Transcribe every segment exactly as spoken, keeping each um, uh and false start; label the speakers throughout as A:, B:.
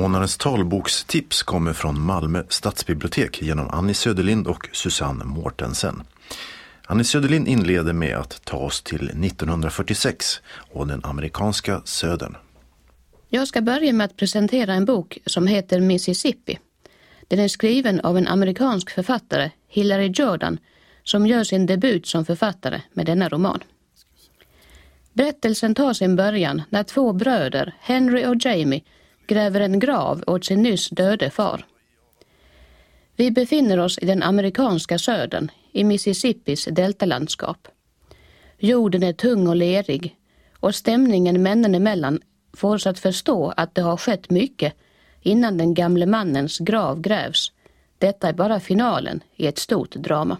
A: Månadens talbokstips kommer från Malmö stadsbibliotek genom Annie Söderlind och Susanne Mortensen. Annie Söderlind inleder med att ta oss till nittonhundrafyrtiosex och den amerikanska södern.
B: Jag ska börja med att presentera en bok som heter Mississippi. Den är skriven av en amerikansk författare, Hillary Jordan, som gör sin debut som författare med denna roman. Berättelsen tar sin början när två bröder, Henry och Jamie, gräver en grav åt sin nyss döde far. Vi befinner oss i den amerikanska södern, i Mississippis deltalandskap. Jorden är tung och lerig och stämningen männen emellan får oss att förstå att det har skett mycket innan den gamle mannens grav grävs. Detta är bara finalen i ett stort drama.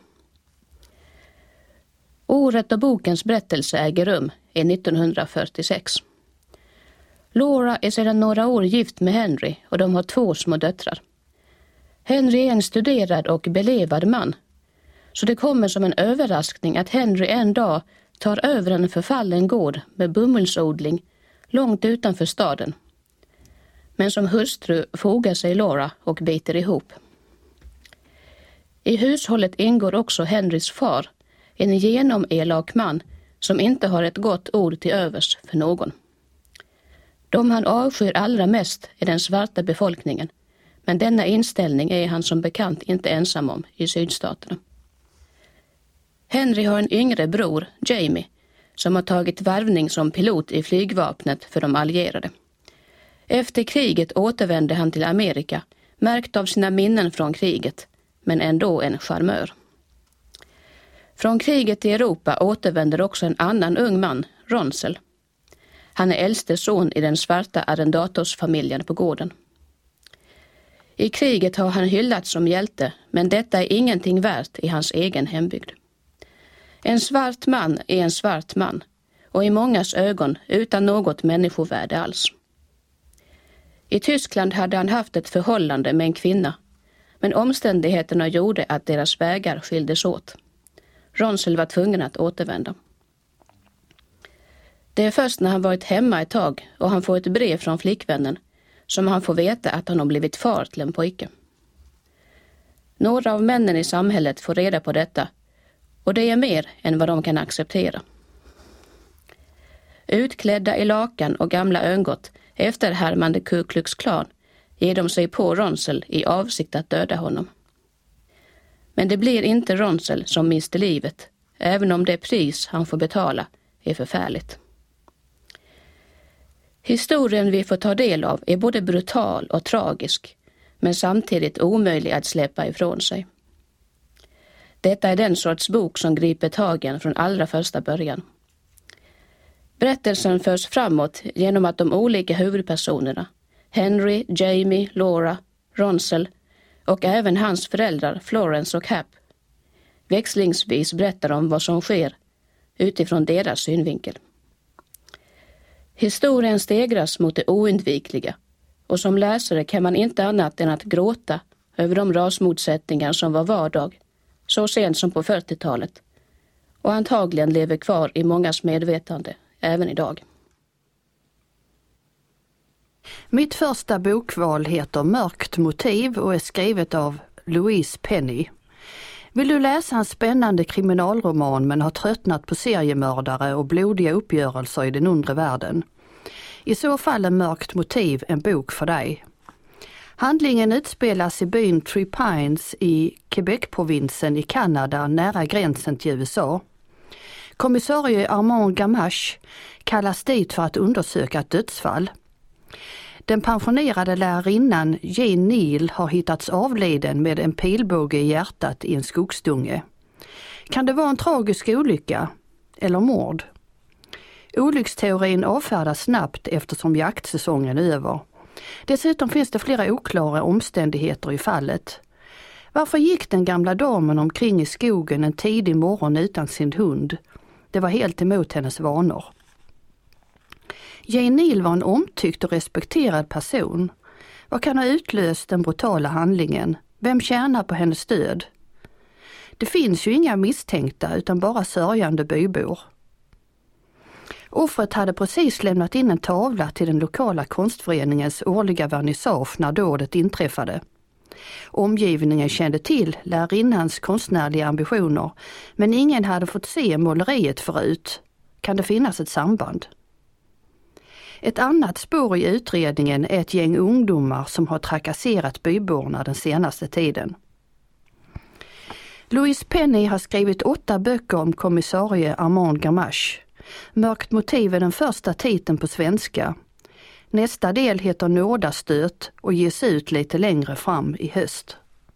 B: Året och bokens berättelse äger rum är nittonhundrafyrtiosex. Laura är sedan några år gift med Henry och de har två små döttrar. Henry är en studerad och belevad man, så det kommer som en överraskning att Henry en dag tar över en förfallen gård med bomullsodling långt utanför staden. Men som hustru fogar sig Laura och biter ihop. I hushållet ingår också Henrys far, en genomelak man som inte har ett gott ord till övers för någon. De han avskyr allra mest är den svarta befolkningen, men denna inställning är han som bekant inte ensam om i sydstaterna. Henry har en yngre bror, Jamie, som har tagit värvning som pilot i flygvapnet för de allierade. Efter kriget återvände han till Amerika, märkt av sina minnen från kriget, men ändå en charmör. Från kriget i Europa återvänder också en annan ung man, Ronsel. Han är äldste son i den svarta arrendatorsfamiljen på gården. I kriget har han hyllats som hjälte, men detta är ingenting värt i hans egen hembygd. En svart man är en svart man, och i mångas ögon utan något människovärde alls. I Tyskland hade han haft ett förhållande med en kvinna, men omständigheterna gjorde att deras vägar skildes åt. Ronsel var tvungen att återvända. Det är först när han varit hemma ett tag och han får ett brev från flickvännen som han får veta att han har blivit far till en pojke. Några av männen i samhället får reda på detta, och det är mer än vad de kan acceptera. Utklädda i lakan och gamla öngott efterhärmande Ku Klux Klan ger de sig på Ronsel i avsikt att döda honom. Men det blir inte Ronsel som mister livet, även om det pris han får betala är förfärligt. Historien vi får ta del av är både brutal och tragisk, men samtidigt omöjlig att släppa ifrån sig. Detta är den sorts bok som griper tagen från allra första början. Berättelsen förs framåt genom att de olika huvudpersonerna, Henry, Jamie, Laura, Ronsel och även hans föräldrar Florence och Hap, växlingsvis berättar om vad som sker utifrån deras synvinkel. Historien stegras mot det oundvikliga, och som läsare kan man inte annat än att gråta över de rasmotsättningar som var vardag, så sent som på fyrtiotalet, och antagligen lever kvar i mångas medvetande även idag.
C: Mitt första bokval heter Mörkt motiv och är skrivet av Louise Penny. Vill du läsa en spännande kriminalroman men har tröttnat på seriemördare och blodiga uppgörelser i den undre världen? I så fall är Mörkt motiv en bok för dig. Handlingen utspelas i byn Three Pines i Quebec-provinsen i Kanada nära gränsen till U S A. Kommissarie Armand Gamache kallas dit för att undersöka ett dödsfall. Den pensionerade lärarinnan Jane Neal har hittats avliden med en pilbåge i hjärtat i en skogsdunge. Kan det vara en tragisk olycka eller mord? Olycksteorin avfärdas snabbt eftersom jaktsäsongen är över. Dessutom finns det flera oklara omständigheter i fallet. Varför gick den gamla damen omkring i skogen en tidig morgon utan sin hund? Det var helt emot hennes vanor. Jane Neal var en omtyckt och respekterad person. Vad kan ha utlöst den brutala handlingen? Vem tjänar på hennes död? Det finns ju inga misstänkta utan bara sörjande bybor. Offret hade precis lämnat in en tavla till den lokala konstföreningens årliga vernissage när dådet inträffade. Omgivningen kände till lärinnans konstnärliga ambitioner, men ingen hade fått se måleriet förut. Kan det finnas ett samband? Ett annat spår i utredningen är ett gäng ungdomar som har trakasserat byborna den senaste tiden. Louise Penny har skrivit åtta böcker om kommissarie Armand Gamache. Mörkt motiv är den första titeln på svenska. Nästa del heter Nådastöt och ges ut lite längre fram i höst.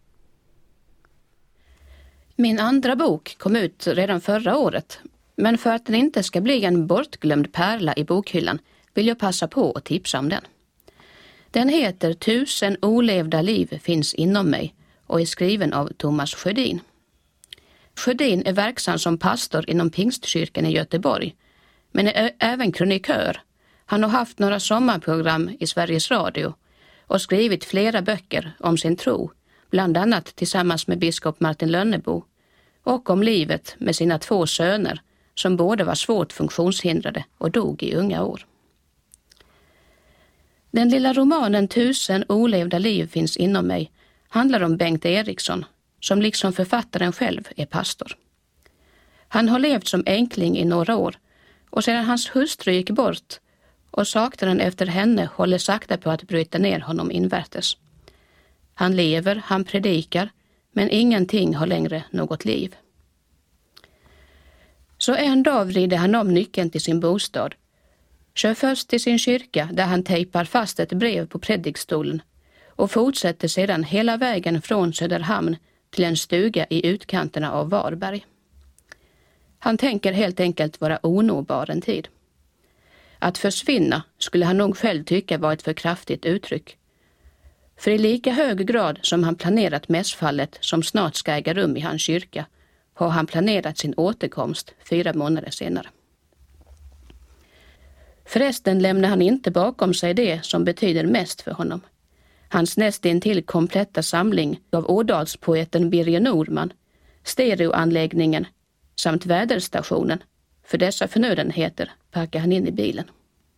B: Min andra bok kom ut redan förra året, men för att den inte ska bli en bortglömd pärla i bokhyllan vill jag passa på att tipsa om den. Den heter Tusen olevda liv finns inom mig och är skriven av Thomas Sjödin. Sjödin är verksam som pastor inom Pingstkyrkan i Göteborg, men är även krönikör. Han har haft några sommarprogram i Sveriges Radio och skrivit flera böcker om sin tro, bland annat tillsammans med biskop Martin Lönnebo, och om livet med sina två söner som båda var svårt funktionshindrade och dog i unga år. Den lilla romanen Tusen olevda liv finns inom mig handlar om Bengt Eriksson, som liksom författaren själv är pastor. Han har levt som enkling i några år och sedan hans hustru gick bort och saknaden efter henne håller sakta på att bryta ner honom invärtes. Han lever, han predikar, men ingenting har längre något liv. Så en dag vrider han om nyckeln till sin bostad, kör först till sin kyrka där han tejpar fast ett brev på predikstolen och fortsätter sedan hela vägen från Söderhamn till en stuga i utkanterna av Varberg. Han tänker helt enkelt vara onåbar en tid. Att försvinna skulle han nog själv tycka var ett för kraftigt uttryck. För i lika hög grad som han planerat mässfallet som snart ska äga rum i hans kyrka har han planerat sin återkomst fyra månader senare. Förresten lämnar han inte bakom sig det som betyder mest för honom. Hans nästintill kompletta samling av ådalspoeten Birger Norman, stereoanläggningen samt väderstationen. För dessa förnödenheter packar han in i bilen.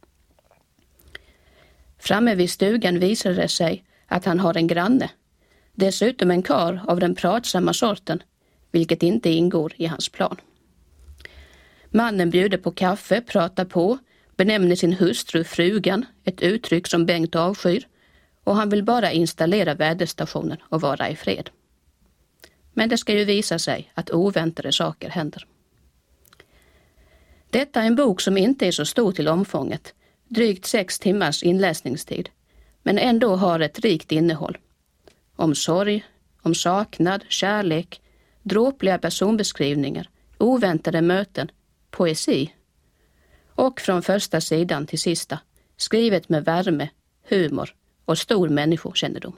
B: Framme vid stugan visar det sig att han har en granne. Dessutom en karl av den pratsamma sorten, vilket inte ingår i hans plan. Mannen bjuder på kaffe, pratar på, benämner sin hustru frugan, ett uttryck som Bengt avskyr, och han vill bara installera väderstationen och vara i fred. Men det ska ju visa sig att oväntade saker händer. Detta är en bok som inte är så stor till omfånget, drygt sex timmars inläsningstid, men ändå har ett rikt innehåll. Om sorg, om saknad, kärlek, dråpliga personbeskrivningar, oväntade möten, poesi. Och från första sidan till sista, skrivet med värme, humor och stor människokännedom.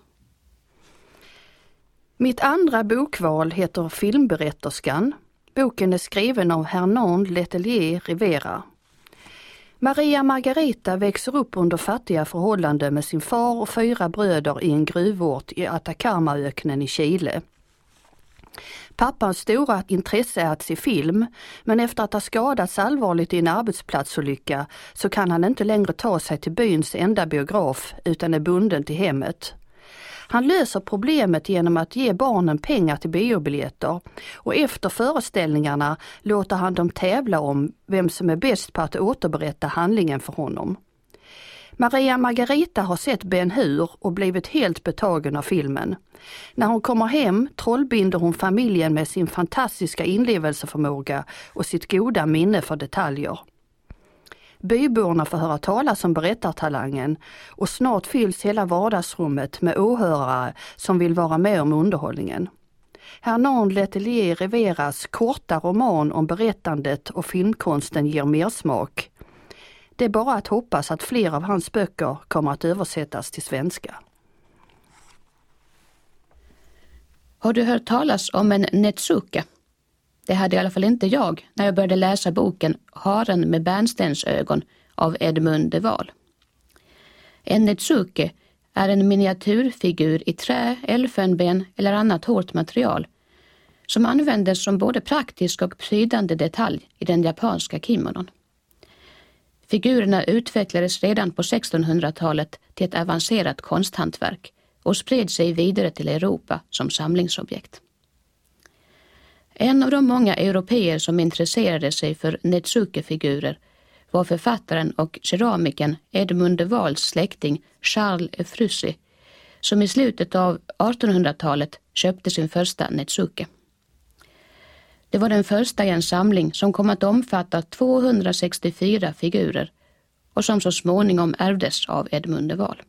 C: Mitt andra bokval heter Filmberätterskan. Boken är skriven av Hernan Letelier Rivera. Maria Margarita växer upp under fattiga förhållanden med sin far och fyra bröder i en gruvort i Atacamaöknen i Chile. Pappans stora intresse är att se film, men efter att ha skadats allvarligt i en arbetsplatsolycka så kan han inte längre ta sig till byns enda biograf utan är bunden till hemmet. Han löser problemet genom att ge barnen pengar till biobiljetter och efter föreställningarna låter han dem tävla om vem som är bäst på att återberätta handlingen för honom. Maria Margarita har sett Ben Hur och blivit helt betagen av filmen. När hon kommer hem trollbinder hon familjen med sin fantastiska inlevelseförmåga och sitt goda minne för detaljer. Byborna får höra talas om berättartalangen och snart fylls hela vardagsrummet med åhörare som vill vara med om underhållningen. Hernan Letelier Riveras korta roman om berättandet och filmkonsten ger mer smak. Det är bara att hoppas att fler av hans böcker kommer att översättas till svenska.
B: Har du hört talas om en netsuke? Det hade i alla fall inte jag när jag började läsa boken Haren med bärnstensögon av Edmund de Waal. En netsuke är en miniatyrfigur i trä, elfenben eller annat hårt material som användes som både praktisk och prydande detalj i den japanska kimonon. Figurerna utvecklades redan på sextonhundratalet till ett avancerat konsthantverk och spred sig vidare till Europa som samlingsobjekt. En av de många europeer som intresserade sig för Netsuke-figurer var författaren och keramikern Edmund de Waals släkting Charles Ephrussi, som i slutet av artonhundratalet köpte sin första Netsuke. Det var den första i en samling som kom att omfatta tvåhundrasextiofyra figurer och som så småningom ärvdes av Edmund de Waal.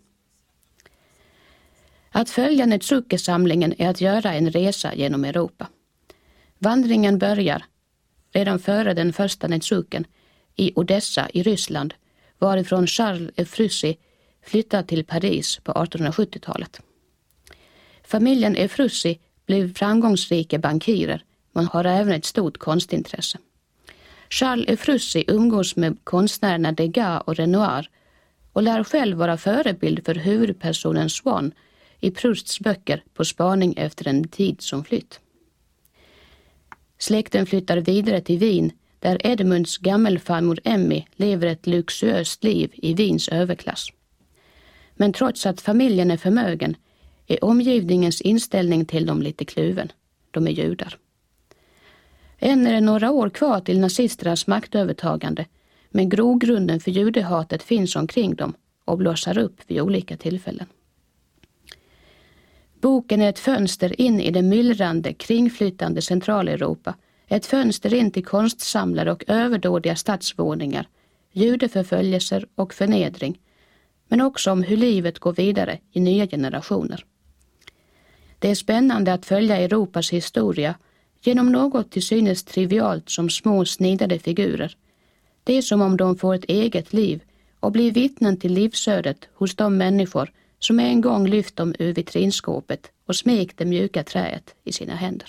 B: Att följa Netsuke-samlingen är att göra en resa genom Europa. Vandringen börjar, redan före den första Netsuken, i Odessa i Ryssland, varifrån Charles Ephrussi flyttade till Paris på artonhundrasjuttiotalet. Familjen Ephrussi blev framgångsrika bankirer, men har även ett stort konstintresse. Charles Ephrussi umgås med konstnärerna Degas och Renoir och lär själv vara förebild för huvudpersonen Swan i Prousts böcker På spaning efter en tid som flytt. Släkten flyttar vidare till Wien, där Edmunds gammelfarmor Emmy lever ett luxuöst liv i Wiens överklass. Men trots att familjen är förmögen är omgivningens inställning till dem lite kluven. De är judar. Än är det några år kvar till nazisternas maktövertagande, men grogrunden för judehatet finns omkring dem och blossar upp vid olika tillfällen. Boken är ett fönster in i det myllrande, kringflyttande Centraleuropa, ett fönster in till konstsamlare och överdådiga stadsvåningar, judeförföljelser och förnedring, men också om hur livet går vidare i nya generationer. Det är spännande att följa Europas historia genom något till synes trivialt som små snidade figurer. Det är som om de får ett eget liv och blir vittnen till livsödet hos de människor som en gång lyft dem ur vitrinskåpet och smekt det mjuka träet i sina händer.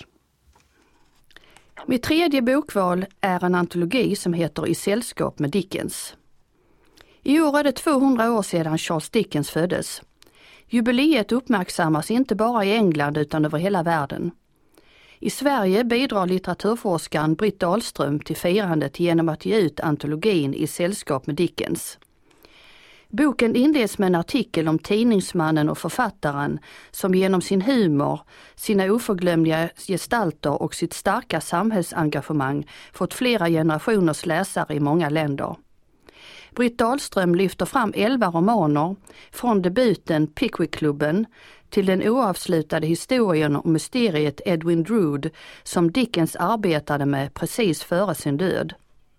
C: Mitt tredje bokval är en antologi som heter I sällskap med Dickens. I år är det tvåhundra år sedan Charles Dickens föddes. Jubileet uppmärksammas inte bara i England utan över hela världen. I Sverige bidrar litteraturforskaren Britt Dahlström till firandet genom att ge ut antologin I sällskap med Dickens. Boken inleds med en artikel om tidningsmannen och författaren som genom sin humor, sina oförglömliga gestalter och sitt starka samhällsengagemang fått flera generationers läsare i många länder. Britt Dahlström lyfter fram elva romaner, från debuten Pickwick-klubben till den oavslutade historien om mysteriet Edwin Drood som Dickens arbetade med precis före sin död.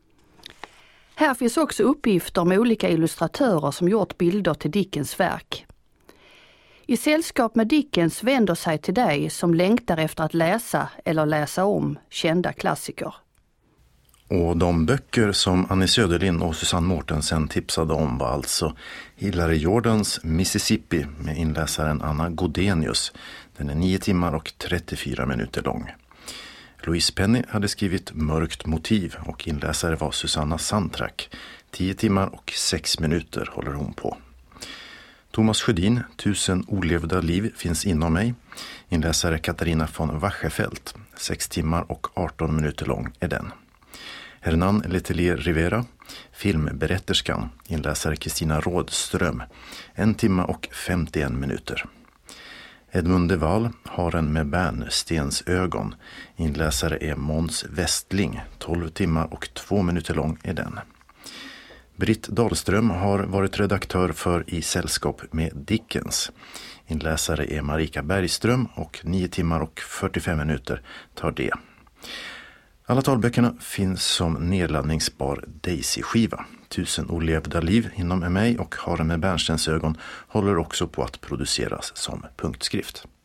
C: Här finns också uppgifter om olika illustratörer som gjort bilder till Dickens verk. I sällskap med Dickens vänder sig till dig som längtar efter att läsa eller läsa om kända klassiker.
A: Och de böcker som Annie Söderlind och Susanne Mortensen tipsade om var alltså Hillary Jordans Mississippi med inläsaren Anna Godenius. Den är nio timmar och trettiofyra minuter lång. Louise Penny hade skrivit Mörkt motiv och inläsare var Susanna Sandtrack. tio timmar och sex minuter håller hon på. Thomas Sjödin, Tusen olevda liv finns inom mig. Inläsare Katarina von Wachefelt. sex timmar och arton minuter lång är den. Hernan Letelier Rivera, Filmberätterskan, inläsare Kristina Rådström, en timme och femtioen minuter. Edmund de Waal, Haren med bärnstens ögon, inläsare är Måns Westling, tolv timmar och två minuter lång är den. Britt Dahlström har varit redaktör för I sällskap med Dickens. Inläsare är Marika Bergström och nio timmar och fyrtiofem minuter tar det. Alla talböckerna finns som nedladdningsbar Daisy-skiva. Tusen olevda liv inom mig och Haren med bärnstens ögon håller också på att produceras som punktskrift.